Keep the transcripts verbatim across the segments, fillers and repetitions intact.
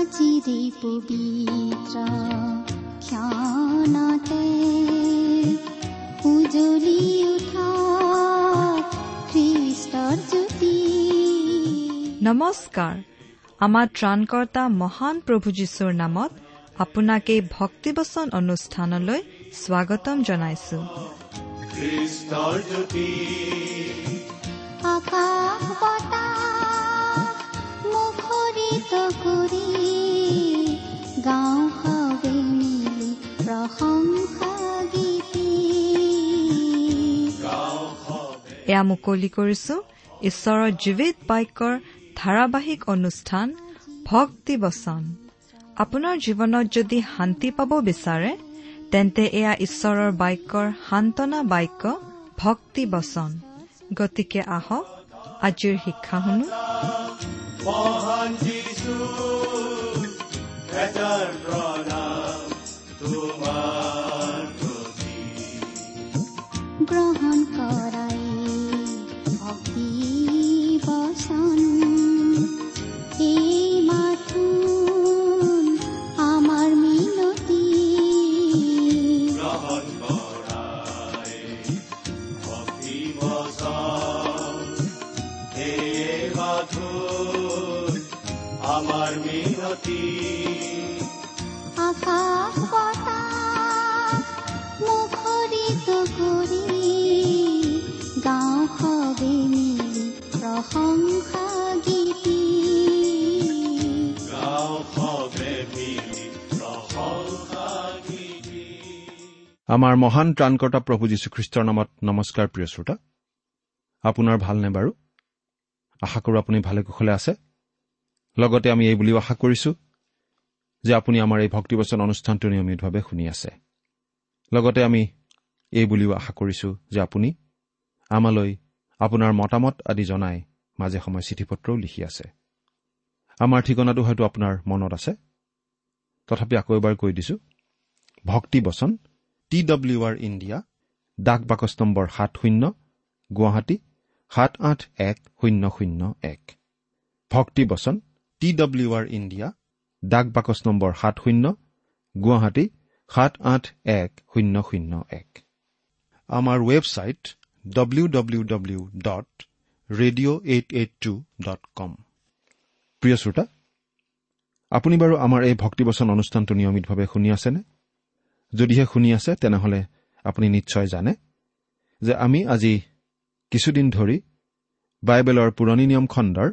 চিৰে পবিত্ৰ ক্ষণতে উজলি উঠা খ্ৰীষ্টৰ জ্যোতি। নমস্কাৰ। আমাৰ ত্ৰাণকৰ্তা মহান প্ৰভু যীশুৰ নামত আপোনাক এই ভক্তিবচন অনুষ্ঠানলৈ স্বাগতম জনাইছো। খ্ৰীষ্টৰ জ্যোতি আকাশ বতাহ মুখৰিত কৰি গাঁও হাৱে মিলি প্ৰশংসা গীতি। এয়া মুকলি কৰিছো ঈশ্বৰৰ জীৱিত বাক্যৰ ধাৰাবাহিক অনুষ্ঠান ভক্তি বচন। আপোনাৰ জীৱনত যদি শান্তি পাব বিচাৰে তেন্তে এয়া ঈশ্বৰৰ বাক্যৰ সান্তনা বাক্য ভক্তি বচন। গতিকে আহক আজিৰ শিক্ষা শুনো। মহান যীশু এটাৰ প্ৰণাম তোমাৰ প্ৰতি। গ্ৰহণ কৰাই ভক্তি বচন এই মাথো আমাৰ মিনতি। গ্ৰহণ কৰাই ভক্তি বচন এই মাথো আমাৰ মিনতি। আকাশ বতাহ মুখৰিত কৰি গাঁও হাৱে মিলি প্ৰশংসা গীতি। গাঁও সবে মিলি প্ৰশংসা গীতি। আমাৰ মহান ত্ৰাণকৰ্তা প্ৰভু যীশুখ্ৰীষ্টৰ নামত নমস্কাৰ। প্ৰিয় শ্ৰোতা, আপোনাৰ ভালনে বাৰু? আশা কৰোঁ আপুনি ভালে কুশলে আছে। লগতে আমি এই বুলিও আশা কৰিছো যে আপুনি আমাৰ এই ভক্তিবচন অনুষ্ঠানটো নিয়মিতভাৱে শুনি আছে। লগতে আমি এই বুলিও আশা কৰিছো যে আপুনি আমালৈ আপোনাৰ মতামত আদি জনাই মাজে সময়ে চিঠি পত্ৰও লিখি আছে। আমাৰ ঠিকনাটো হয়তো আপোনাৰ মনত আছে, তথাপি আকৌ এবাৰ কৈ দিছো। ভক্তিবচন, টি ডব্লিউ আৰ ইণ্ডিয়া, ডাক বাকচ নম্বৰ সাত শূন্য, গুৱাহাটী সাত আঠ এক শূন্য শূন্য এক। ভক্তিবচন, টি ডব্লিউ আৰ ইণ্ডিয়া, ডাক বাকচ নম্বৰ সাত শূন্য, গুৱাহাটী সাত আঠ এক শূন্য শূন্য এক। আমাৰ website W W W dot radio' eight eight two dot com. প্ৰিয় শ্ৰোতা, আপুনি বাৰু আমাৰ এই ভক্তিবচন অনুষ্ঠানটো নিয়মিতভাৱে শুনি আছেনে? যদিহে শুনি আছে তেনেহলে আপুনি নিশ্চয় জানে যে আমি আজি কিছুদিন ধৰি বাইবেলৰ পুৰণি নিয়ম খণ্ডৰ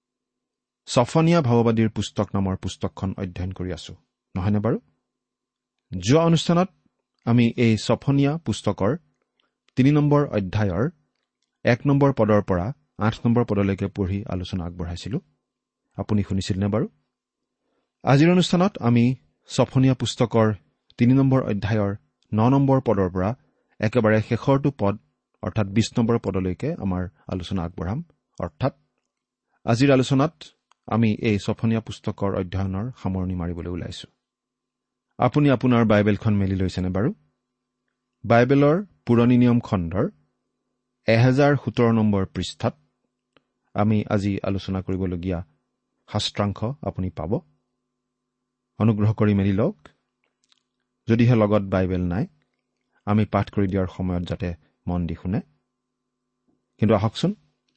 ছফনিয়া ভাৱবাদীৰ পুস্তক নামৰ পুস্তকখন অধ্যয়ন কৰি আছো, নহয়নে বাৰু? যোৱা অনুষ্ঠানত আমি এই ছফনিয়া পুস্তকৰ তিনি নম্বৰ অধ্যায়ৰ এক নম্বৰ পদৰ পৰা আঠ নম্বৰ পদলৈকে পঢ়ি আলোচনা আগবঢ়াইছিলো। আপুনি শুনিছিল নে বাৰু? আজিৰ অনুষ্ঠানত আমি ছফনিয়া পুস্তকৰ তিনি নম্বৰ অধ্যায়ৰ ন নম্বৰ পদৰ পৰা একেবাৰে শেষৰটো পদ অৰ্থাৎ বিশ নম্বৰ পদলৈকে আমাৰ আলোচনা আগবঢ়াম। অৰ্থাৎ আজিৰ আলোচনাত আমি এই ছফনিয়া পুস্তকৰ অধ্যয়নৰ সামৰণি মাৰিবলৈ ওলাইছো। আপুনি আপোনাৰ বাইবেলখন মেলি লৈছেনে বাৰু? বাইবেলৰ পুৰণি নিয়ম খণ্ডৰ এহেজাৰ সোতৰ নম্বৰ পৃষ্ঠাত আমি আজি আলোচনা কৰিবলগীয়া শাস্ত্ৰাংশ আপুনি পাব। অনুগ্ৰহ কৰি মেলি লওক। যদিহে লগত বাইবেল নাই, আমি পাঠ কৰি দিয়াৰ সময়ত যাতে মন দি শুনে। কিন্তু আহকচোন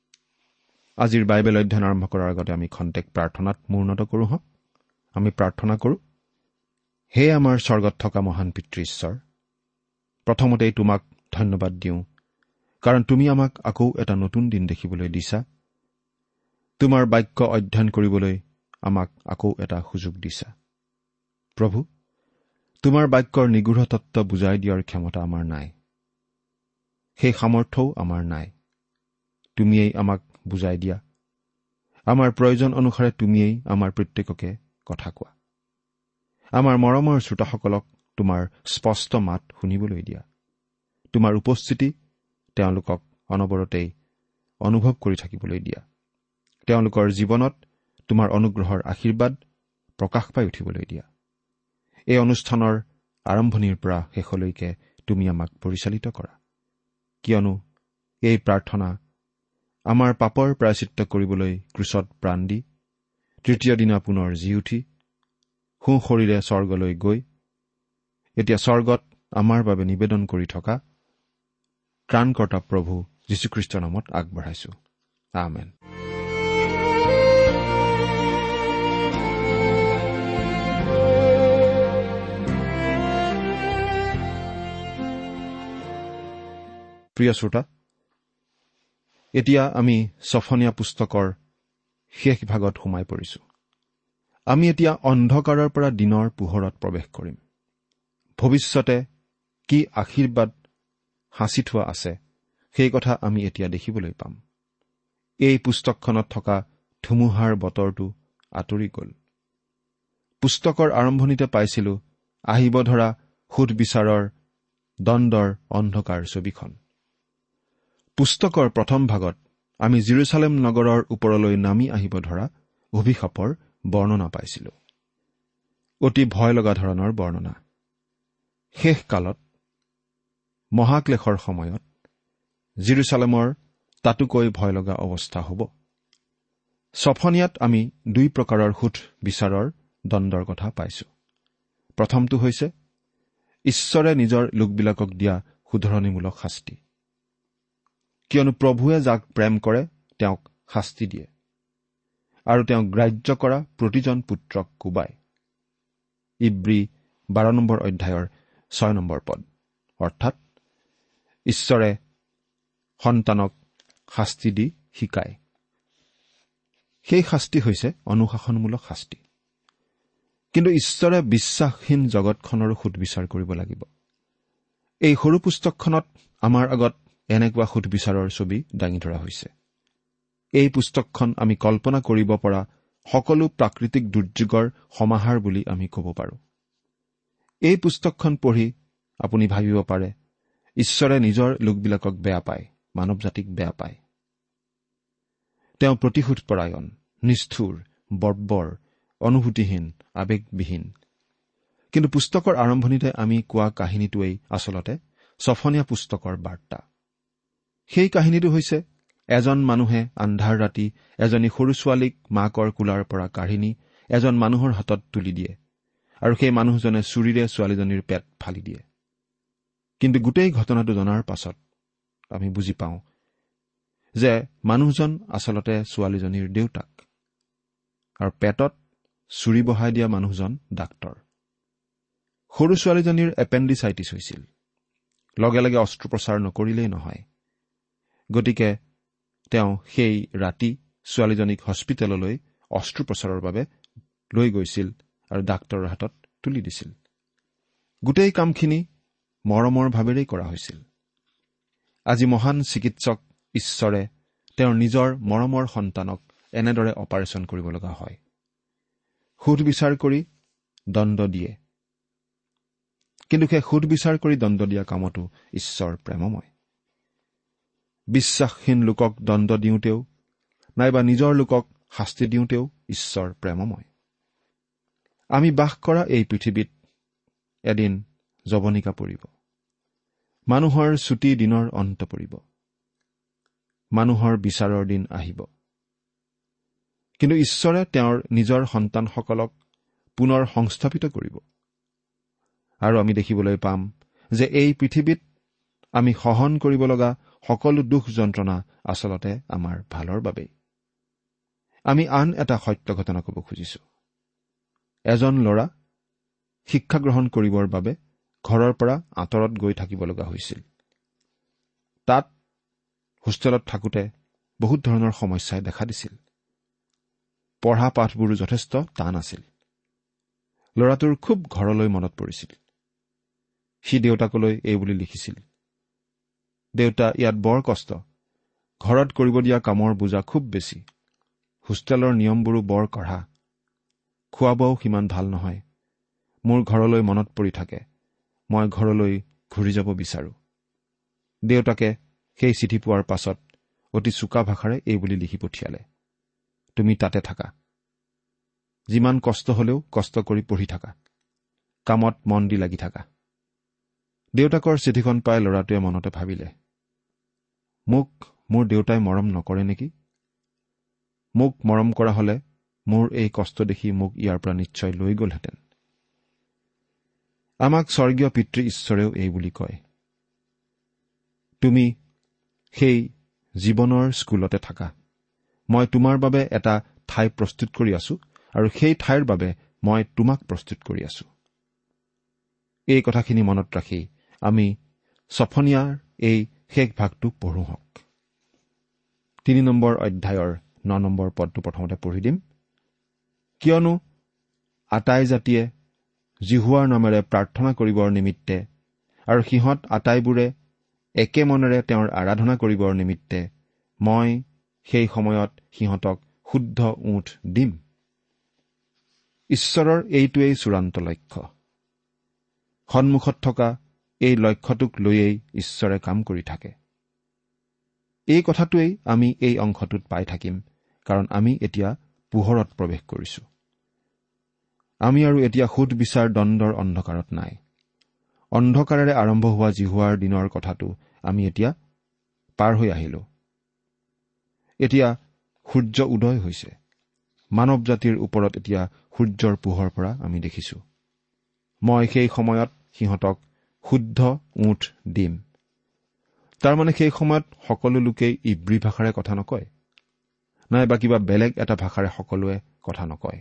আজিৰ বাইবেল অধ্যয়ন আৰম্ভ কৰাৰ আগতে আমি খন্তেক প্ৰাৰ্থনাত মূৰ্ণত কৰোঁ হওক। আমি প্ৰাৰ্থনা কৰোঁ। হে আমাৰ স্বৰ্গত থকা মহান পিতৃ ঈশ্বৰ, প্ৰথমতেই তোমাক ধন্যবাদ দিওঁ, কাৰণ তুমি আমাক আকৌ এটা নতুন দিন দেখিবলৈ দিছা। তোমাৰ বাক্য অধ্যয়ন কৰিবলৈ আমাক আকৌ এটা সুযোগ দিছা। প্ৰভু, তোমাৰ বাক্যৰ নিগূঢ় তত্ত্ব বুজাই দিয়াৰ ক্ষমতা আমাৰ নাই, সেই সামৰ্থ্যও আমাৰ নাই। তুমিয়েই আমাক বুজাই দিয়া। আমাৰ প্ৰয়োজন অনুসাৰে তুমিয়েই আমাৰ প্ৰত্যেককে কথা কোৱা। আমাৰ মৰমৰ শ্ৰোতাসকলক তোমাৰ স্পষ্ট মাত শুনিবলৈ দিয়া। তোমাৰ উপস্থিতি তেওঁলোকক অনবৰতেই অনুভৱ কৰি থাকিবলৈ দিয়া। তেওঁলোকৰ জীৱনত তোমাৰ অনুগ্ৰহৰ আশীৰ্বাদ প্ৰকাশ পাই উঠিবলৈ দিয়া। এই অনুষ্ঠানৰ আৰম্ভণিৰ পৰা শেষলৈকে তুমি আমাক পৰিচালিত কৰা, কিয়নো এই প্ৰাৰ্থনা আমাৰ পাপৰ প্ৰায়চিত্ত কৰিবলৈ ক্ৰুচত প্ৰাণ দি তৃতীয় দিনা পুনৰ জি উঠি সোঁ শৰীৰে স্বৰ্গলৈ গৈ এতিয়া স্বৰ্গত আমাৰ বাবে নিবেদন কৰি থকা ত্ৰাণকৰ্তা প্ৰভু যীশুখ্ৰীষ্টৰ নামত আগবঢ়াইছো। আমেন। প্ৰিয় শ্ৰোতা, এতিয়া আমি ছফনিয়া পুস্তকৰ শেষ ভাগত সোমাই পৰিছো। আমি এতিয়া অন্ধকাৰৰ পৰা দিনৰ পোহৰত প্ৰৱেশ কৰিম। ভৱিষ্যতে কি আশীৰ্বাদ সাঁচি থোৱা আছে সেই কথা আমি এতিয়া দেখিবলৈ পাম। এই পুস্তকখনত থকা ধুমুহাৰ বতৰটো আঁতৰি গ'ল। পুস্তকৰ আৰম্ভণিতে পাইছিলো আহিব ধৰা সুধবিচাৰৰ দ্বন্দ্বৰ অন্ধকাৰ ছবিখন। পুস্তকৰ প্ৰথম ভাগত আমি জেৰুজালেম নগৰৰ ওপৰলৈ নামি আহিব ধৰা অভিশাপৰ বৰ্ণনা পাইছিলো। অতি ভয় লগা ধৰণৰ বৰ্ণনা। শেষ কালত মহাক্লেশৰ সময়ত জেৰুজালেমৰ তাতোকৈ ভয় লগা অৱস্থা হ'ব। ছফনিয়াত আমি দুই প্ৰকাৰৰ সুধ বিচাৰৰ দ্বন্দ্বৰ কথা পাইছো। প্ৰথমটো হৈছে ঈশ্বৰে নিজৰ লোকবিলাকক দিয়া শুধৰণিমূলক শাস্তি। কিয়নো প্ৰভুৱে যাক প্ৰেম কৰে তেওঁক শাস্তি দিয়ে আৰু তেওঁক গ্ৰাহ্য কৰা প্ৰতিজন পুত্ৰক কোবায়। ইব্ৰী বাৰ নম্বৰ অধ্যায়ৰ ছয় নম্বৰ পদ। অৰ্থাৎ ঈশ্বৰে সন্তানক শাস্তি দি শিকায়। সেই শাস্তি হৈছে অনুশাসনমূলক শাস্তি। কিন্তু ঈশ্বৰে বিশ্বাসহীন জগতখনৰো সুধবিচাৰ কৰিব লাগিব। এই সৰু পুস্তকখনত আমাৰ আগত এনেকুৱা সুধবিচাৰৰ ছবি দাঙি ধৰা হৈছে। এই পুস্তকখন আমি কল্পনা কৰিব পৰা সকলো প্ৰাকৃতিক দুৰ্যোগৰ সমাহাৰ বুলি আমি ক'ব পাৰোঁ। এই পুস্তকখন পঢ়ি আপুনি ভাবিব পাৰে ঈশ্বৰে নিজৰ লোকবিলাকক বেয়া পায়, মানৱ জাতিক বেয়া পায়। তেওঁ প্ৰতিশোধপৰায়ণ, নিষ্ঠুৰ, বৰ্বৰ, অনুভূতিহীন, আৱেগবিহীন। কিন্তু পুস্তকৰ আৰম্ভণিতে আমি কোৱা কাহিনীটোৱেই আচলতে ছফনিয়া পুস্তকৰ বাৰ্তা। সেই কাহিনীটো হৈছে এজন মানুহে আন্ধাৰ ৰাতি এজনী সৰু ছোৱালীক মাকৰ কোলাৰ পৰা কাঢ়ি নি এজন মানুহৰ হাতত তুলি দিয়ে আৰু সেই মানুহজনে চুৰিৰে ছোৱালীজনীৰ পেট ফালি দিয়ে। কিন্তু গোটেই ঘটনাটো জনাৰ পাছত আমি বুজি পাওঁ যে মানুহজন আচলতে ছোৱালীজনীৰ দেউতাক আৰু পেটত চুৰি বহাই দিয়া মানুহজন ডাক্তৰ। সৰু ছোৱালীজনীৰ এপেণ্ডিচাইটিছ হৈছিল। লগে লগে অস্ত্ৰোপচাৰ নকৰিলেই নহয়। গতিকে তেওঁ সেই ৰাতি ছোৱালীজনীক হস্পিটেললৈ অস্ত্ৰোপচাৰৰ বাবে লৈ গৈছিল আৰু ডাক্তৰৰ হাতত তুলি দিছিল। গোটেই কামখিনি মৰমৰ ভাৱেৰেই কৰা হৈছিল। আজি মহান চিকিৎসক ঈশ্বৰে তেওঁৰ নিজৰ মৰমৰ সন্তানক এনেদৰে অপাৰেশ্যন কৰিব লগা হয়। সুধবিচাৰ কৰি দণ্ড দিয়ে। কিন্তু সেই সুধবিচাৰ কৰি দণ্ড দিয়া কামতো ঈশ্বৰ প্ৰেমময়। বিশ্বাসহীন লোকক দণ্ড দিওঁতেও নাইবা নিজৰ লোকক শাস্তি দিওঁতেও ঈশ্বৰ প্ৰেমময়। আমি বাস কৰা এই পৃথিৱীত এদিন যৱনিকা পৰিব। মানুহৰ ছুটি দিনৰ অন্ত পৰিব। মানুহৰ বিচাৰৰ দিন আহিব। কিন্তু ঈশ্বৰে তেওঁৰ নিজৰ সন্তানসকলক পুনৰ সংস্থাপিত কৰিব। আৰু আমি দেখিবলৈ পাম যে এই পৃথিৱীত আমি সহন কৰিব লগা সকলো দুখ যন্ত্ৰণা আচলতে আমাৰ ভালৰ বাবেই। আমি আন এটা সত্য ঘটনা ক'ব খুজিছো। এজন ল'ৰা শিক্ষা গ্ৰহণ কৰিবৰ বাবে ঘৰৰ পৰা আঁতৰত গৈ থাকিব লগা হৈছিল। তাত হোষ্টেলত থাকোঁতে বহুত ধৰণৰ সমস্যাই দেখা দিছিল। পঢ়া পাঠবোৰো যথেষ্ট টান আছিল। ল'ৰাটোৰ খুব ঘৰলৈ মনত পৰিছিল। সি দেউতাকলৈ এই বুলি লিখিছিল, দেউতা, ইয়াত বৰ কষ্ট। ঘৰত কৰিব দিয়া কামৰ বোজা খুব বেছি। হোষ্টেলৰ নিয়মবোৰো বৰ কঢ়া। খোৱা বোৱাও সিমান ভাল নহয়। মোৰ ঘৰলৈ মনত পৰি থাকে। মই ঘৰলৈ ঘূৰি যাব বিচাৰো। দেউতাকে সেই চিঠি পোৱাৰ পাছত অতি চোকা ভাষাৰে এই বুলি লিখি পঠিয়ালে, তুমি তাতে থাকা। যিমান কষ্ট হলেও কষ্ট কৰি পঢ়ি থাকা। কামত মন দি লাগি থাকা। দেউতাকৰ চিঠিখন পাই ল'ৰাটোৱে মনতে ভাবিলে, মোক মোৰ দেউতাই মৰম নকৰে নেকি? মোক মৰম কৰা হলে মোৰ এই কষ্ট দেখি মোক ইয়াৰ পৰা নিশ্চয় লৈ গ'লহেঁতেন। আমাক স্বৰ্গীয় পিতৃ ঈশ্বৰেও এই বুলি কয়, তুমি সেই জীৱনৰ স্কুলতে থাকা। মই তোমাৰ বাবে এটা ঠাই প্ৰস্তুত কৰি আছো আৰু সেই ঠাইৰ বাবে মই তোমাক প্ৰস্তুত কৰি আছো। এই কথাখিনি মনত ৰাখি আমি ছফনিয়াৰ এই শেষ ভাগটো পঢ়ো হওক। তিনি নম্বৰ অধ্যায়ৰ ন নম্বৰ পদটো প্ৰথমতে পঢ়ি দিম। কিয়নো আটাই জাতিয়ে জিহুৱাৰ নামেৰে প্ৰাৰ্থনা কৰিবৰ নিমিত্তে আৰু সিহঁত আটাইবোৰে একে মনেৰে তেওঁৰ আৰাধনা কৰিবৰ নিমিত্তে মই সেই সময়ত সিহঁতক শুদ্ধ উঠ দিম। ঈশ্বৰৰ এইটোৱেই চূড়ান্ত লক্ষ্য। সন্মুখত থকা এই লক্ষ্যটোক লৈয়েই ঈশ্বৰে কাম কৰি থাকে। এই কথাটোৱেই আমি এই অংশটোত পাই থাকিম, কাৰণ আমি এতিয়া পোহৰত প্ৰৱেশ কৰিছো। আমি আৰু এতিয়া সুদ বিচাৰ দ্বন্দ্বৰ অন্ধকাৰত নাই। অন্ধকাৰেৰে আৰম্ভ হোৱা জিহুৱাৰ দিনৰ কথাটো আমি এতিয়া পাৰ হৈ আহিলো। এতিয়া সূৰ্য উদয় হৈছে। মানৱ জাতিৰ ওপৰত এতিয়া সূৰ্যৰ পোহৰ পৰা আমি দেখিছো। মই সেই সময়ত সিহঁতক শুদ্ধ উঠ দিম। তাৰমানে সেই সময়ত সকলো লোকেই ইব্ৰী ভাষাৰে কথা নকয়, নাইবা কিবা বেলেগ এটা ভাষাৰে সকলোৱে কথা নকয়।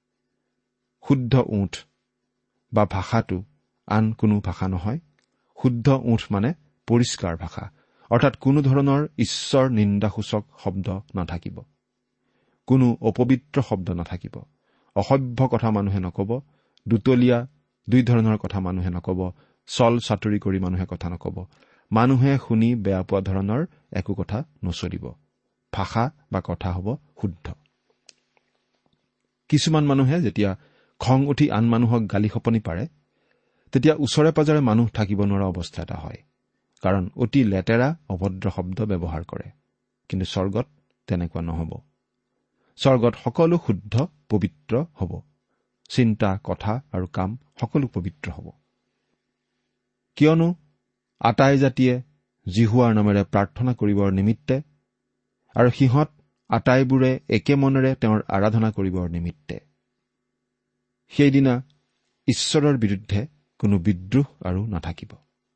শুদ্ধ উঠ বা ভাষাটো আন কোনো ভাষা নহয়। শুদ্ধ উঠ মানে পৰিষ্কাৰ ভাষা, অৰ্থাৎ কোনো ধৰণৰ ঈশ্বৰ নিন্দাসূচক শব্দ নাথাকিব, কোনো অপবিত্ৰ শব্দ নাথাকিব, অসভ্য কথা মানুহে নকব, দুতলীয়া দুই ধৰণৰ কথা মানুহে নকব, চল চাতুৰি কৰি মানুহে কথা নকব, মানুহে শুনি বেয়া পোৱা ধৰণৰ একো কথা নচলিব। ভাষা বা কথা হ'ব শুদ্ধ। কিছুমান মানুহে যেতিয়া খং উঠি আন মানুহক গালি খপনি পাৰে, তেতিয়া ওচৰে পাজৰে মানুহ থাকিব নোৱাৰা অৱস্থা এটা হয়, কাৰণ অতি লেতেৰা অভদ্ৰ শব্দ ব্যৱহাৰ কৰে। কিন্তু স্বৰ্গত তেনেকুৱা নহ'ব। স্বৰ্গত সকলো শুদ্ধ পবিত্ৰ হ'ব। চিন্তা, কথা আৰু কাম সকলো পবিত্ৰ হ'ব। কিয়নো আটাই জাতিয়ে জিহুৱাৰ নামেৰে প্ৰাৰ্থনা কৰিবৰ নিমিত্তে আৰু সিহঁত আটাইবোৰে একে মনেৰে তেওঁৰ আৰাধনা কৰিবৰ নিমিত্তে। সেইদিনা ঈশ্বৰৰ বিৰুদ্ধে কোনো বিদ্ৰোহ আৰু নাথাকিব।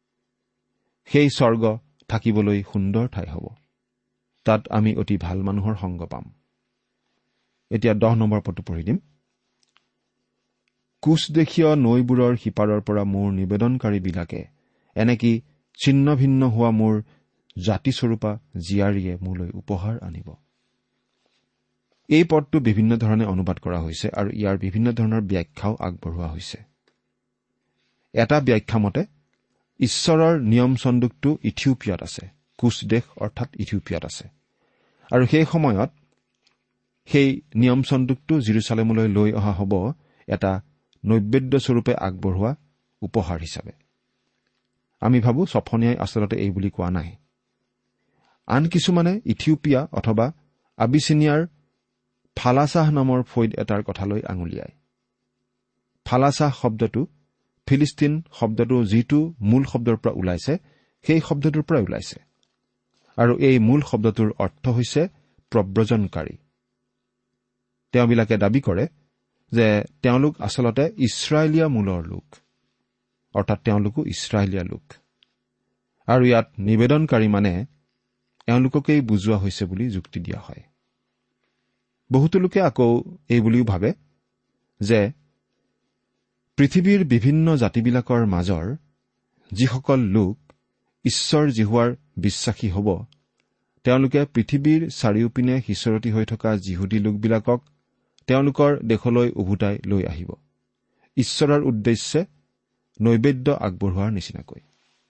সেই স্বৰ্গ থাকিবলৈ সুন্দৰ ঠাই হ'ব। তাত আমি অতি ভাল মানুহৰ সংগ পাম। এতিয়া দহ নম্বৰ পদটো পঢ়ি দিম। কোচদেশীয় নৈবোৰৰ সিপাৰৰ পৰা মোৰ নিবেদনকাৰীবিলাকে এনেকি ছিন্ন ভিন্ন হোৱা মোৰ জাতিস্বৰূপা জীয়াৰীয়ে মোলৈ উপহাৰ আনিব। এই পদটো বিভিন্ন ধৰণে অনুবাদ কৰা হৈছে আৰু ইয়াৰ বিভিন্ন ধৰণৰ ব্যাখ্যাও আগবঢ়োৱা হৈছে। এটা ব্যাখ্যা মতে ঈশ্বৰৰ নিয়ম চন্দুকটো ইথিওপিয়াত আছে। কোচদেশ অৰ্থাৎ ইথিওপিয়াত আছে, আৰু সেই সময়ত সেই নিয়ম চন্দুকটো জেৰুজালেমলৈ লৈ অহা হ'ব এটা নৈবেদ্যস্বৰূপে আগবঢ়োৱা উপহাৰ হিচাপে। আমি ভাবো ছফনিয়াই আচলতে এই বুলি কোৱা নাই। আন কিছুমানে ইথিওপিয়া অথবা আবিচিনিয়াৰ ফালাচাহ নামৰ ফৈদ এটাৰ কথালৈ আঙুলিয়ায়। ফালাচাহ শব্দটো ফিলিস্তিন শব্দটো যিটো মূল শব্দৰ পৰা ওলাইছে সেই শব্দটোৰ পৰা ওলাইছে, আৰু এই মূল শব্দটোৰ অৰ্থ হৈছে প্ৰব্ৰজনকাৰী। তেওঁবিলাকে দাবী কৰে যে তেওঁলোক আচলতে ইছৰাইলীয়া মূলৰ লোক, অৰ্থাৎ তেওঁলোকো ইছৰাইলীয়া লোক, আৰু ইয়াত নিবেদনকাৰী মানে এওঁলোককেই বুজোৱা হৈছে বুলি যুক্তি দিয়া হয়। বহুতো লোকে আকৌ এই বুলিও ভাবে যে পৃথিৱীৰ বিভিন্ন জাতিবিলাকৰ মাজৰ যিসকল লোক ঈশ্বৰ জিহুৱাৰ বিশ্বাসী হ'ব, তেওঁলোকে পৃথিৱীৰ চাৰিওপিনে সিঁচৰতি হৈ থকা যিহুদী লোকবিলাকক তেওঁলোকৰ দেশলৈ উভতাই লৈ আহিব, ঈশ্বৰৰ উদ্দেশ্যে নৈবেদ্য আগবঢ়োৱাৰ নিচিনাকৈ।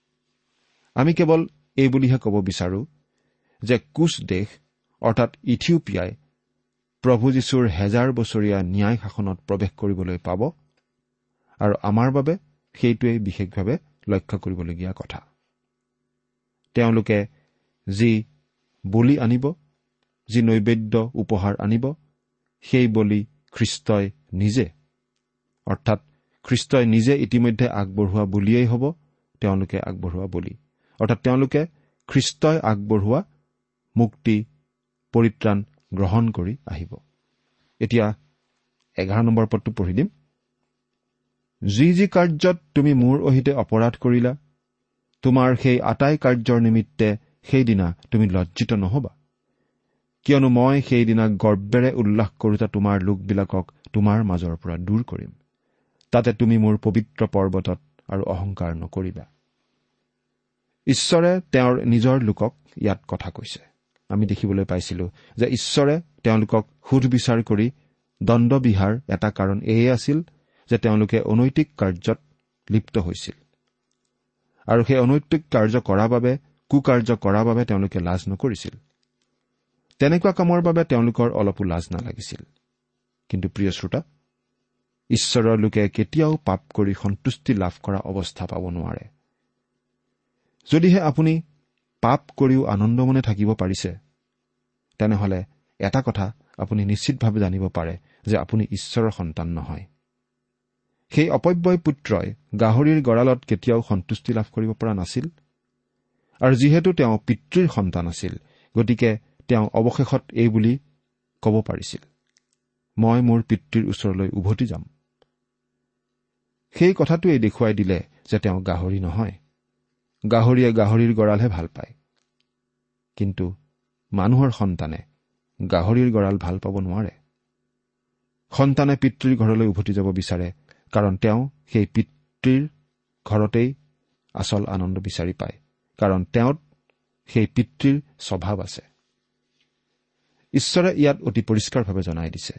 আমি কেৱল এই বুলিহে ক'ব বিচাৰো যে কোচ দেশ অৰ্থাৎ ইথিওপিয়াই প্ৰভু যীশুৰ হেজাৰ বছৰীয়া ন্যায় শাসনত প্ৰৱেশ কৰিবলৈ পাব, আৰু আমাৰ বাবে সেইটোৱেই বিশেষভাৱে লক্ষ্য কৰিবলগীয়া কথা। তেওঁলোকে যি বলি আনিব, যি নৈবেদ্য উপহাৰ আনিব, সেই বলি খ্ৰীষ্টই নিজে, অৰ্থাৎ খ্ৰীষ্টই নিজে ইতিমধ্যে আগবঢ়োৱা বলিয়েই হ'ব তেওঁলোকে আগবঢ়োৱা বলি, অৰ্থাৎ তেওঁলোকে খ্ৰীষ্টই আগবঢ়োৱা মুক্তি পৰিত্ৰাণ গ্ৰহণ কৰি আহিব। এতিয়া এঘাৰ নম্বৰ পদটো পঢ়ি দিম। যি যি কাৰ্যত তুমি মোৰ অহিতে অপৰাধ কৰিলা, তোমাৰ সেই আটাই কাৰ্যৰ নিমিত্তে সেইদিনা তুমি লজ্জিত নহবা, কিয়নো মই সেইদিনা গৰ্বেৰে উল্লাস কৰোঁতা তোমাৰ লোকবিলাকক তোমাৰ মাজৰ পৰা দূৰ কৰিম। তাতে তুমি মোৰ পবিত্ৰ পৰ্বতত আৰু অহংকাৰ নকৰিবা। ঈশ্বৰে তেওঁৰ নিজৰ লোকক ইয়াত কথা কৈছে। আমি দেখিবলৈ পাইছিলো যে ঈশ্বৰে তেওঁলোকক সুধবিচাৰ কৰি দণ্ডবিহাৰ এটা কাৰণ এয়ে আছিল যে তেওঁলোকে অনৈতিক কাৰ্যত লিপ্ত হৈছিল, আৰু সেই অনৈতিক কাৰ্য কৰাৰ বাবে, কুকাৰ্য কৰাৰ বাবে তেওঁলোকে লাজ নকৰিছিল। তেনেকুৱা কামৰ বাবে তেওঁলোকৰ অলপো লাজ নালাগিছিল। কিন্তু প্ৰিয় শ্ৰোতা, ঈশ্বৰৰ লোকে কেতিয়াও পাপ কৰি সন্তুষ্টি লাভ কৰা অৱস্থা পাব নোৱাৰে। যদিহে আপুনি পাপ কৰিও আনন্দমনে থাকিব পাৰিছে, তেনেহলে এটা কথা আপুনি নিশ্চিতভাৱে জানিব পাৰে যে আপুনি ঈশ্বৰৰ সন্তান নহয়। সেই অপব্যয় পুত্ৰই গাহৰিৰ গঁড়ালত কেতিয়াও সন্তুষ্টি লাভ কৰিব পৰা নাছিল, আৰু যিহেতু তেওঁ পিতৃৰ সন্তান আছিল, গতিকে তেওঁ অৱশেষত এই বুলি ক'ব পাৰিছিল, মই মোৰ পিতৃৰ ওচৰলৈ উভতি যাম। সেই কথাটোৱে দেখুৱাই দিলে যে তেওঁ গাহৰি নহয়। গাহৰিয়ে গাহৰিৰ গঁড়ালহে ভাল পায়, কিন্তু মানুহৰ সন্তানে গাহৰিৰ গঁড়াল ভাল পাব নোৱাৰে। সন্তানে পিতৃৰ ঘৰলৈ উভতি যাব বিচাৰে, কাৰণ তেওঁ সেই পিতৃৰ ঘৰতেই আচল আনন্দ বিচাৰি পায়, কাৰণ তেওঁত সেই পিতৃৰ স্বভাৱ আছে। ঈশ্বৰে ইয়াত অতি পৰিষ্কাৰভাৱে জনাই দিছে,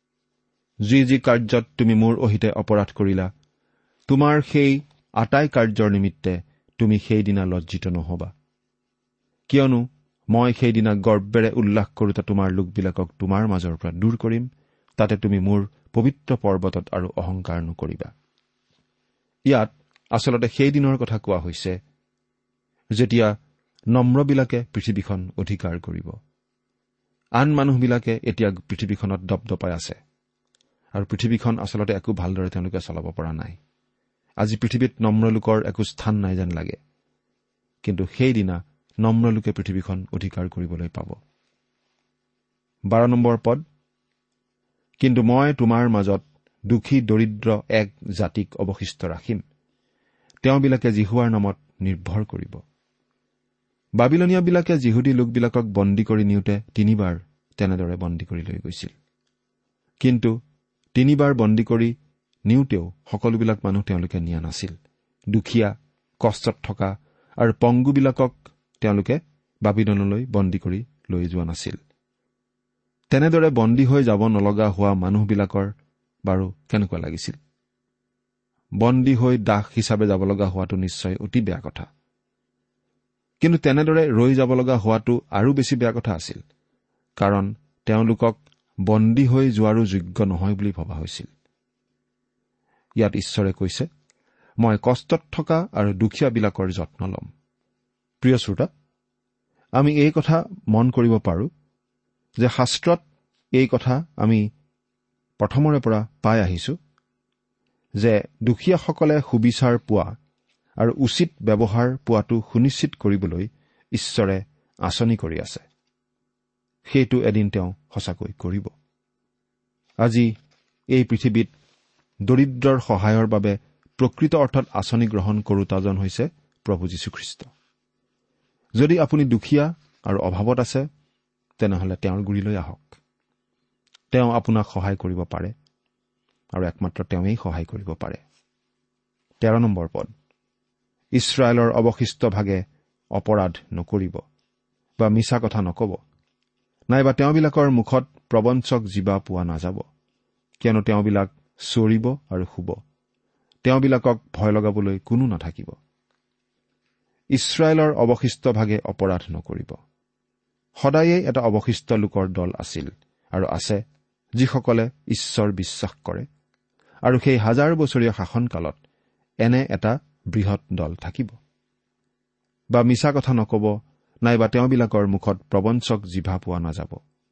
যি যি কাৰ্যত তুমি মোৰ অহিতে অপৰাধ কৰিলা, তোমাৰ সেই আটাই কাৰ্যৰ নিমিত্তে তুমি সেইদিনা লজ্জিত নহবা, কিয়নো মই সেইদিনা গৰ্বেৰে উল্লাস কৰোঁতা তোমাৰ লোকবিলাকক তোমাৰ মাজৰ পৰা দূৰ কৰিম। তাতে তুমি মোৰ পবিত্ৰ পৰ্বতত আৰু অহংকাৰ নকৰিবা। ইয়াত আচলতে সেই দিনৰ কথা কোৱা হৈছে যেতিয়া নম্ৰবিলাকে পৃথিৱীখন অধিকাৰ কৰিব। আন মানুহবিলাকে এতিয়া পৃথিৱীখনত দপদপাই আছে, আৰু পৃথিৱীখন আচলতে একো ভালদৰে তেওঁলোকে চলাব পৰা নাই। আজি পৃথিৱীত নম্ৰ লোকৰ একো স্থান নাই যেন লাগে, কিন্তু সেইদিনা নম্ৰ লোকে পৃথিৱীখন অধিকাৰ কৰিবলৈ পাব। বাৰ নম্বৰ পদ, কিন্তু মই তোমাৰ মাজত দুখী দৰিদ্ৰ এক জাতিক অৱশিষ্ট ৰাখিম, তেওঁবিলাকে জিহুৱাৰ নামত নিৰ্ভৰ কৰিব। বাবিলনীয়াবিলাকে যিহুদী লোকবিলাকক বন্দী কৰি নিওঁতে তিনিবাৰ তেনেদৰে বন্দী কৰি লৈ গৈছিল, কিন্তু তিনিবাৰ বন্দী কৰি নিওঁতেও সকলোবিলাক মানুহ তেওঁলোকে নিয়া নাছিল। দুখীয়া, কষ্টত থকা আৰু পংগুবিলাকক তেওঁলোকে বাবিলনলৈ বন্দী কৰি লৈ যোৱা নাছিল। তেনেদৰে বন্দী হৈ যাব নলগা হোৱা মানুহবিলাকৰ বাৰু কেনেকুৱা লাগিছিল? বন্দী হৈ দাস হিচাপে যাব লগা হোৱাটো নিশ্চয় অতি বেয়া কথা, কিন্তু তেনেদৰে ৰৈ যাব লগা হোৱাটো আৰু বেছি বেয়া কথা আছিল, কাৰণ তেওঁলোকক বন্দী হৈ যোৱাৰো যোগ্য নহয় বুলি ভবা হৈছিল। ইয়াত ঈশ্বৰে কৈছে, মই কষ্টত থকা আৰু দুখীয়াবিলাকৰ যত্ন ল'ম। প্ৰিয় শ্ৰোতা, আমি এই কথা মন কৰিব পাৰোঁ যে শাস্ত্ৰত এই কথা আমি প্ৰথমৰে পৰা পাই আহিছো যে দুখীয়াসকলে সুবিচাৰ পোৱা আৰু উচিত ব্যৱহাৰ পোৱাটো সুনিশ্চিত কৰিবলৈ ঈশ্বৰে আঁচনি কৰি আছে। সেইটো এদিন তেওঁ সঁচাকৈ কৰিব। আজি এই পৃথিৱীত দৰিদ্ৰৰ সহায়ৰ বাবে প্ৰকৃত অৰ্থত আঁচনি গ্ৰহণ কৰোতাজন হৈছে প্ৰভু যীশুখ্ৰীষ্ট। যদি আপুনি দুখীয়া আৰু অভাৱত আছে, তেনেহলে তেওঁৰ গুৰিলৈ আহক। তেওঁ আপোনাক সহায় কৰিব পাৰে, আৰু একমাত্ৰ তেওঁৱেই সহায় কৰিব পাৰে। তেৰ নম্বৰ পদ, ইছৰাইলৰ অৱশিষ্ট ভাগে অপৰাধ নকৰিব বা মিছা কথা নকব, নাইবা তেওঁবিলাকৰ মুখত প্ৰবঞ্চক জিবা পোৱা নাযাব, কিয়নো তেওঁবিলাক চৰিব আৰু শুব, তেওঁবিলাকক ভয় লগাবলৈ কোনো নাথাকিব। ইছৰাইলৰ অৱশিষ্ট ভাগে অপৰাধ নকৰিব। সদায়েই এটা অৱশিষ্ট লোকৰ দল আছিল আৰু আছে, যিসকলে ঈশ্বৰ বিশ্বাস কৰে, আৰু সেই হাজাৰ বছৰীয়া শাসনকালত এনে এটা বৃহৎ দল থাকিব। বা মিছা কথা নকব, নাইবা তেওঁবিলাকৰ মুখত প্ৰবঞ্চক জিভা পোৱা নাযাব।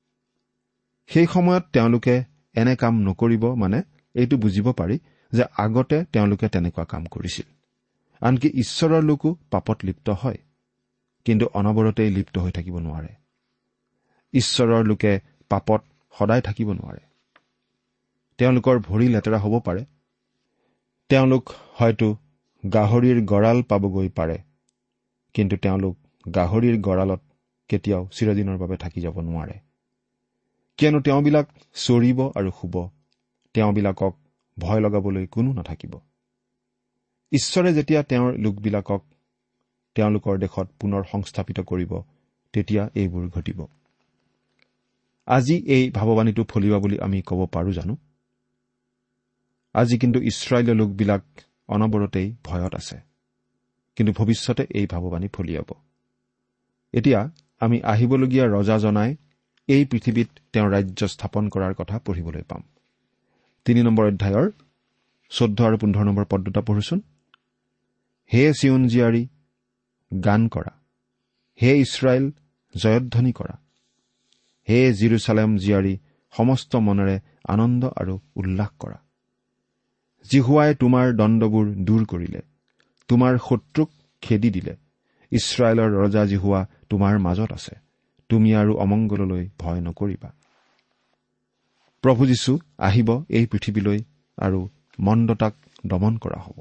সেই সময়ত তেওঁলোকে এনে কাম নকৰিব, মানে এইটো বুজিব পাৰি যে আগতে তেওঁলোকে তেনেকুৱা কাম কৰিছিল। আনকি ঈশ্বৰৰ লোকো পাপত লিপ্ত হয়, কিন্তু অনবৰতেই লিপ্ত হৈ থাকিব নোৱাৰে। ঈশ্বৰৰ লোকে পাপত সদায় থাকিব নোৱাৰে। তেওঁলোকৰ ভৰি লেতেৰা হ'ব পাৰে, তেওঁলোক হয়তো গাহৰিৰ গঁড়াল পাবগৈ পাৰে, কিন্তু তেওঁলোক গাহৰিৰ গঁড়ালত কেতিয়াও চিৰদিনৰ বাবে থাকি যাব নোৱাৰে, কিয়নো তেওঁবিলাক চৰিব আৰু শুব। তেওঁবিলাকক ভয় লগাবলৈ কোনো নাথাকিব। ঈশ্বৰে যেতিয়া তেওঁৰ লোকবিলাকক তেওঁলোকৰ দেশত পুনৰ সংস্থাপিত কৰিব, তেতিয়া এইবোৰ ঘটিব। আজি এই ভাৱবাণীটো ফলিওৱা বুলি আমি ক'ব পাৰো জানো? আজি কিন্তু ইছৰাইলৰ লোকবিলাক অনবৰতেই ভয়ত আছে, কিন্তু ভৱিষ্যতে এই ভাৱবাণী ফলিয়াব। এতিয়া আমি আহিবলগীয়া ৰজাজনাই এই পৃথিৱীত তেওঁৰ ৰাজ্য স্থাপন কৰাৰ কথা পঢ়িবলৈ পাম। তিনি নম্বৰ অধ্যায়ৰ চৈধ্য আৰু পোন্ধৰ নম্বৰ পদ দুটা পঢ়োচোন। হে চিয়ন জীয়াৰী, গান কৰা। হে ইছৰাইল, জয়ধ্বনি কৰা। হে জেৰুচালেম জীয়াৰী, সমস্ত মনেৰে আনন্দ আৰু উল্লাস কৰা। জিহুৱাই তোমাৰ দণ্ডবোৰ দূৰ কৰিলে, তোমাৰ শত্ৰুক খেদি দিলে। ইছৰাইলৰ ৰজা জিহুৱা তোমাৰ মাজত আছে, তুমি আৰু অমংগললৈ ভয় নকৰিবা। প্ৰভু যীশু আহিব এই পৃথিৱীলৈ আৰু মন্দতাক দমন কৰা হ'ব।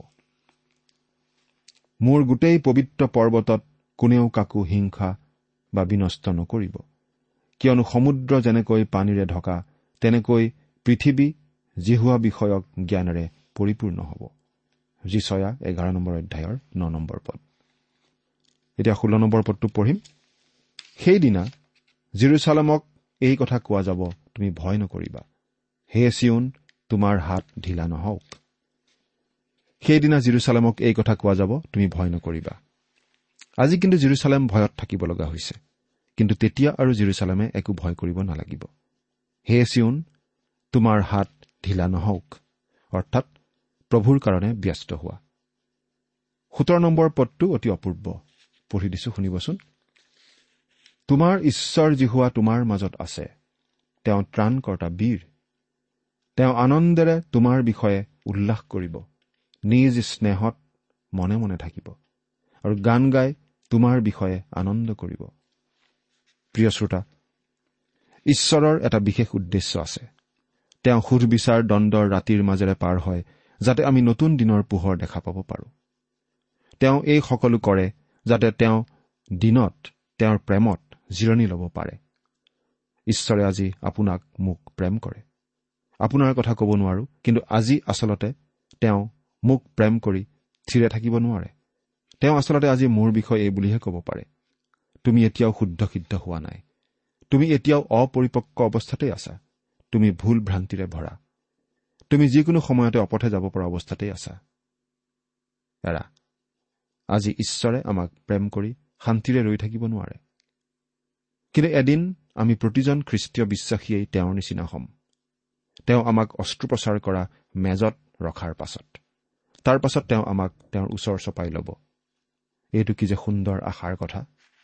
মোৰ গোটেই পবিত্ৰ পৰ্বতত কোনেও কাকো হিংসা বা বিনষ্ট নকৰিব, কিয়নো সমুদ্ৰ যেনেকৈ পানীৰে ঢকা, তেনেকৈ পৃথিৱী জিহুৱা বিষয়ক জ্ঞানেৰে পৰিপূৰ্ণ হ'ব। যিচয়া এঘাৰ নম্বৰ অধ্যায়ৰ ন নম্বৰ পদ। এতিয়া ষোল্ল নম্বৰ পদটো পঢ়িম। সেইদিনা জেৰুচালেমক এই কথা কোৱা যাব, তুমি ভয় নকৰিবা। হে চিয়ন, তোমাৰ হাত ঢিলা নহওক। সেইদিনা জেৰুচালেমক এই কথা কোৱা যাব, তুমি ভয় নকৰিবা। আজি কিন্তু জেৰুচালেম ভয়ত থাকিব লগা হৈছে, কিন্তু তেতিয়া আৰু জেৰুচালেমে একো ভয় কৰিব নালাগিব। হে চিয়ন, তোমাৰ হাত ঢিলা নহওক, অৰ্থাৎ প্ৰভুৰ কাৰণে ব্যস্ত হোৱা। সোতৰ নম্বৰ পদটো অতি অপূৰ্ব, পঢ়ি দিছো, শুনিবচোন। তোমাৰ ঈশ্বৰ জিহুৱা তোমাৰ মাজত আছে, তেওঁ ত্ৰাণকৰ্তা বীৰ। তেওঁ আনন্দেৰে তোমাৰ বিষয়ে উল্লাস কৰিব, নিজ স্নেহত মনে মনে থাকিব আৰু গান গাই তোমাৰ বিষয়ে আনন্দ কৰিব। প্ৰিয় শ্ৰোতা, ঈশ্বৰৰ এটা বিশেষ উদ্দেশ্য আছে। তেওঁ সুধবিচাৰ দণ্ডৰ ৰাতিৰ মাজেৰে পাৰ হয়, যাতে আমি নতুন দিনৰ পোহৰ দেখা পাব পাৰোঁ। তেওঁ এই সকলো কৰে যাতে তেওঁ দিনত তেওঁৰ প্ৰেমত জিৰণি ল'ব পাৰে। ঈশ্বৰে আজি আপোনাক মোক প্ৰেম কৰে। আপোনাৰ কথা ক'ব নোৱাৰো, কিন্তু আজি আচলতে তেওঁ মোক প্ৰেম কৰি থিৰে থাকিব নোৱাৰে। তেওঁ আচলতে আজি মোৰ বিষয়ে এই বুলিহে ক'ব পাৰে, তুমি এতিয়াও শুদ্ধ সিদ্ধ হোৱা নাই, তুমি এতিয়াও অপৰিপক্ক অৱস্থাতেই আছা, তুমি ভুল ভ্ৰান্তিৰে ভৰা, তুমি যিকোনো সময়তে অপথে যাব পৰা অৱস্থাতেই আছা। এৰা, আজি ঈশ্বৰে আমাক প্ৰেম কৰি শান্তিৰে ৰৈ থাকিব নোৱাৰে। কিন্তু এদিন আমি প্ৰতিজন খ্ৰীষ্টীয় বিশ্বাসীয়েই তেওঁৰ নিচিনা হ'ম। তেওঁ আমাক অস্ত্ৰোপচাৰ কৰা মেজত ৰখাৰ পাছত, তাৰ পাছত তেওঁ আমাক তেওঁৰ ওচৰ চপাই ল'ব। এইটো কি যে সুন্দৰ আশাৰ কথা।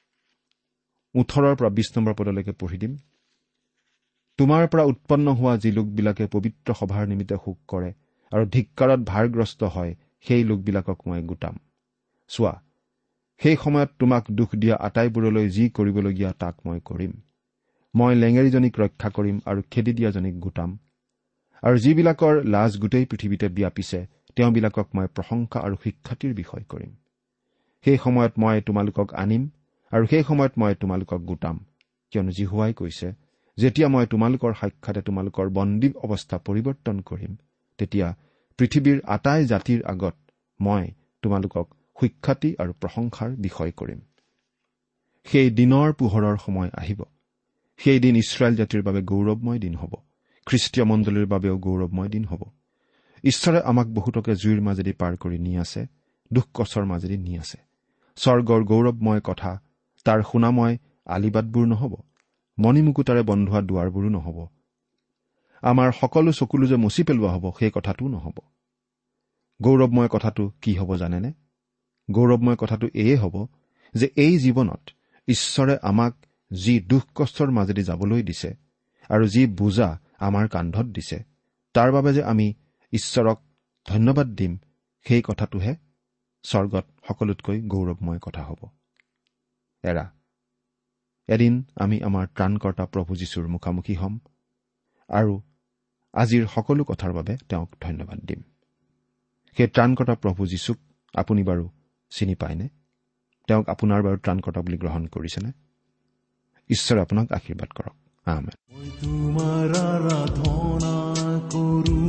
ওঠৰৰ পৰা বিশ নম্বৰ পদলৈকে পঢ়ি দিম। তোমাৰ পৰা উৎপন্ন হোৱা যি লোকবিলাকে পবিত্ৰ সভাৰ নিমিত্তে শোক কৰে আৰু ধিক্কাৰত ভাৰগ্ৰস্ত হয়, সেই লোকবিলাকক মই গোটাম। চোৱা, সেই সময়ত তোমাক দুখ দিয়া আটাইবোৰলৈ যি কৰিবলগীয়া তাক মই কৰিম। মই লেঙেৰীজনীক ৰক্ষা কৰিম আৰু খেদি দিয়াজনীক গোটাম। আৰু যিবিলাকৰ লাজ গোটেই পৃথিৱীতে ব্যাপিছে, তেওঁবিলাকক মই প্ৰশংসা আৰু সুখ্যাতিৰ বিষয় কৰিম। সেই সময়ত মই তোমালোকক আনিম আৰু সেই সময়ত মই তোমালোকক গোটাম, কিয়নো জিহুৱাই কৈছে, যেতিয়া মই তোমালোকৰ সাক্ষাতে তোমালোকৰ বন্দী অৱস্থা পৰিৱৰ্তন কৰিম, তেতিয়া পৃথিৱীৰ আটাই জাতিৰ আগত মই তোমালোকক সুখ্যাতি আৰু প্ৰশংসাৰ বিষয় কৰিম। সেই দিনৰ পোহৰৰ সময় আহিব। সেই দিন ইছৰাইল জাতিৰ বাবে গৌৰৱময় দিন হ'ব, খ্ৰীষ্টীয় মণ্ডলীৰ বাবেও গৌৰৱময় দিন হ'ব। ঈশ্বৰে আমাক বহুতকে জুইৰ মাজেদি পাৰ কৰি নি আছে, দুখ কষ্টৰ মাজেদি নি আছে। স্বৰ্গৰ গৌৰৱময় কথা, তাৰ সোণাময় আলিবাটবোৰ নহ'ব, মণিমুকুতাৰে বন্ধোৱা দুৱাৰবোৰো নহ'ব। আমাৰ সকলো চকুলো যে মচি পেলোৱা হ'ব, সেই কথাটোও নহ'ব। গৌৰৱময় কথাটো কি হ'ব জানেনে? গৌৰৱময় কথাটো এয়ে হ'ব যে এই জীৱনত ঈশ্বৰে আমাক যি দুখ কষ্টৰ মাজেদি যাবলৈ দিছে আৰু যি বোজা আমাৰ কান্ধত দিছে, তাৰ বাবে যে আমি ঈশ্বৰক ধন্যবাদ দিম, সেই কথাটোহে স্বৰ্গত সকলোতকৈ গৌৰৱময় কথা হ'ব। এৰা, এদিন আমি আমাৰ ত্ৰাণকৰ্তা প্ৰভু যীশুৰ মুখামুখি হ'ম আৰু আজিৰ সকলো কথাৰ বাবে তেওঁক ধন্যবাদ দিম। সেই ত্ৰাণকৰ্তা প্ৰভু যীশুক আপুনি বাৰু চিনি পায়নে? তেওঁক আপোনাৰ বাৰু ত্ৰাণকৰ্তা বুলি গ্ৰহণ কৰিছেনে? ঈশ্বৰে আপোনাক আশীৰ্বাদ কৰক। আমেন। মই তোমাৰ আৰাধনা কৰো,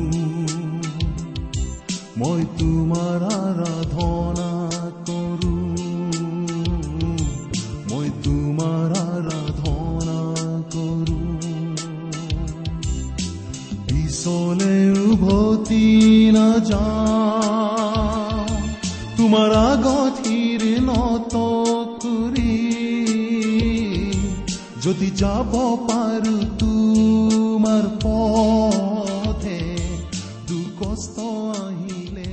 মই তোমাৰ আৰাধনা কৰো, মই তোমাৰ আৰাধনা কৰো। পিছলে উভতি নাযাওঁ, তোমাৰ আগত শিৰ নত কৰি, যদি যাব পাৰো তোমাৰ পথে, দুখ কষ্ট আহিলে।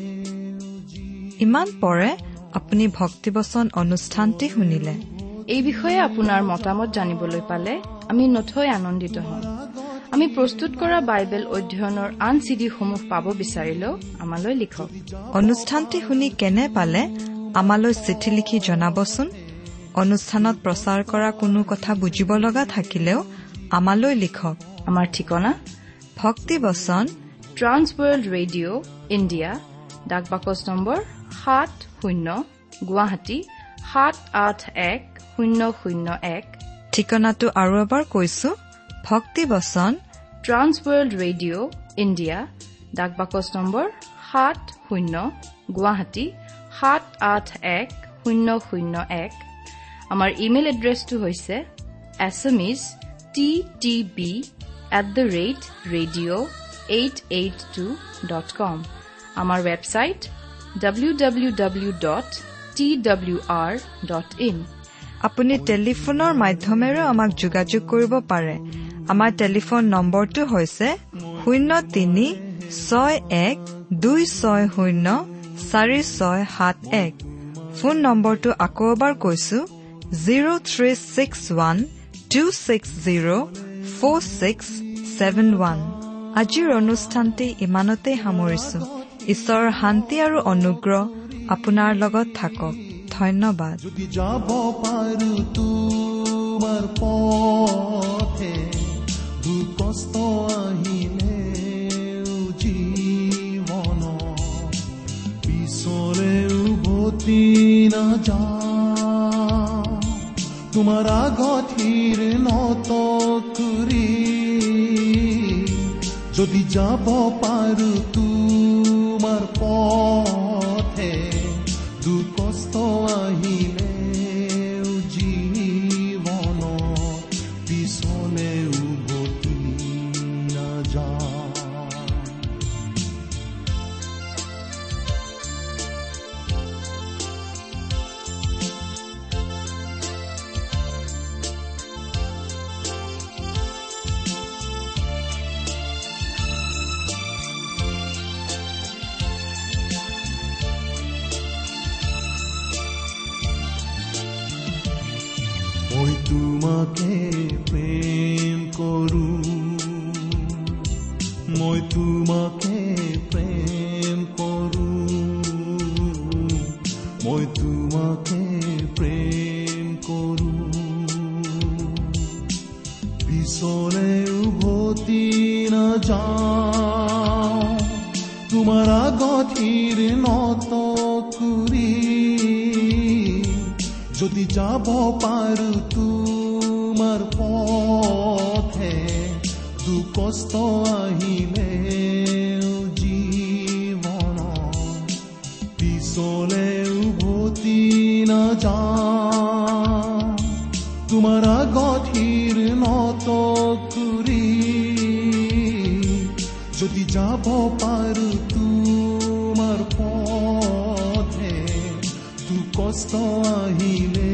ইমান পৰে আপুনি ভক্তিবচন অনুষ্ঠানটি শুনিলে। এই বিষয়ে আপোনাৰ মতামত জানিবলৈ পালে আমি নথৈ আনন্দিত হ'ম। আমি প্ৰস্তুত কৰা বাইবেল অধ্যয়নৰ আন চিডিসমূহ পাব বিচাৰিলেও আমালৈ লিখক। অনুষ্ঠানটি শুনি কেনে পালে আমালৈ চিঠি লিখি জনাবচোন। অনুষ্ঠানত প্ৰচাৰ কৰা কোনো কথা বুজিব লগা থাকিলেও আমালৈ লিখক। আমাৰ ঠিকনা ভক্তিবচন, ট্ৰান্স ৱৰ্ল্ড ৰেডিঅ' ইণ্ডিয়া, ডাক বাকচ নম্বৰ সাত শূন্য গুৱাহাটী সাত আঠ এক শূন্য শূন্য এক। ঠিকনাটো আৰু এবাৰ কৈছো, ভক্তিবচন, ট্ৰান্স ৱৰ্ল্ড ৰেডিঅ' ইণ্ডিয়া, ডাক বাকচ নম্বৰ সাত শূন্য গুৱাহাটী সাত আঠ এক শূন্য শূন্য এক। আমাৰ ইমেইল এড্ৰেছটো হৈছে এছএমইজ T T B at the rate radio' eight eight two dot com. আমাৰ website W W W dot T W R dot in. আপুনি টেলিফোনৰ মাধ্যমেৰেও আমাক যোগাযোগ কৰিব পাৰে। আমাৰ টেলিফোন নম্বৰটো হৈছে শূন্য তিনি ছয় এক দুই ছয় শূন্য চাৰি ছয় সাত এক। ফোন নম্বৰটো আকৌ এবাৰ কৈছো, zero' three six one two six zero' four six seven one. আজিৰ অনুষ্ঠানটি ইমানতে সামৰিছো। ঈশ্বৰৰ শান্তি আৰু অনুগ্ৰহ আপোনাৰ লগত থাকক। ধন্যবাদ। যদি যাব পাৰো তোমাৰ পথে, দুখ কষ্ট আহিলে জীৱন, পিছলে উভতি নাযাওঁ, তোমাৰ আগত শিৰ নত কৰি, যদি যাব পাৰো তোমাৰ পথে, দুখ কষ্ট আহিলে জীৱন, পিছলে উভতি নাযাওঁ। মই তোমাকে প্ৰেম কৰো, মই তোমাকে প্ৰেম কৰো, মই তোমাকে প্ৰেম কৰো, পিছলে উভতি নাযাওঁ, তোমাৰ আগত শিৰ নত কৰি, যদি যাব পাৰো তোমাৰ পথে, দুখ কষ্ট আহিলে জীৱন, পিছলে উভতি নাযাওঁ, তোমাৰ আগত শিৰ নত কৰি, যদি যাব পাৰো তোমাৰ পথে, দুখ কষ্ট আহিলে